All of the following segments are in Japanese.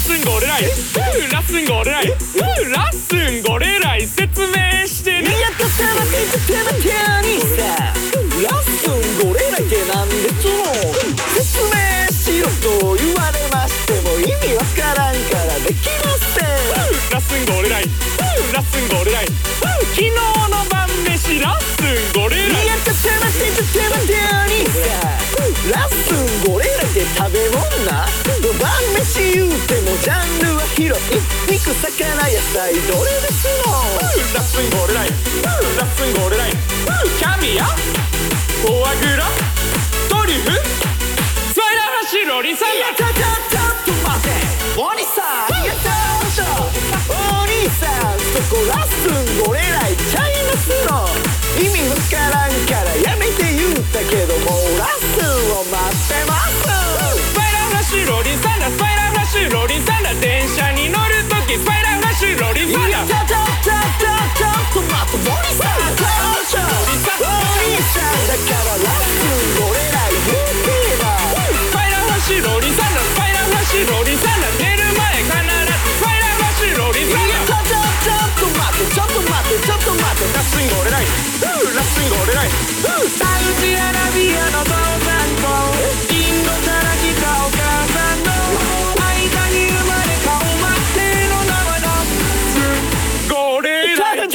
スンゴレライラッスンゴレライラッスンゴレライ説明してね。 いやとてもてもてにさラッスンゴレライってなんでつの説明しろと言われましても意味わからんからできません。 ラッスンゴレライラッスンゴレライ昨日の晩飯ラッスンゴレライいやとてもにさラッスンゴレライって食べ物な晩飯言うてもジャンルは広い肉魚野菜どれですのラッスンゴレライラッスンゴレライキャビアフォアグラトリュフスパイラルシロリサいやちょっと待てお兄さんいやちょお兄さんそこラッスンゴレライちゃいますの意味わからんからやめて言うたけどもうラッスンを待ってますスパイラルフラッシュローリンサンダースパイラルフラッシュローリンサンダー電車に乗るときスパイラルフラッシュローリンサンダーちょっと待ってお兄さんお兄さんだからラッスンゴレライ言うてばスパイラルフラッシュローリンサンダースパイラルフラッシュローリンサンダー寝る前必ずスパイラルフラッシュローリンサンダーちょっと待ってラッスンゴレライラッスンゴレライサウジアラビアの父さんとインドから来たお母さんの間に生まれたおまっての名はラッスンゴレライ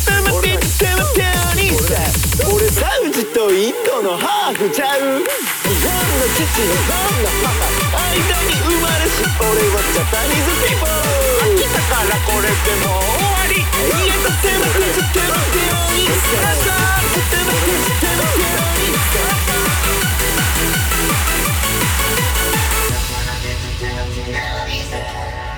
俺サウジとインドのハーフちゃう日本の父日本の母間に生まれし俺はジャパニーズピーポー飽きたからこれでもう終わりいやとてもいいさ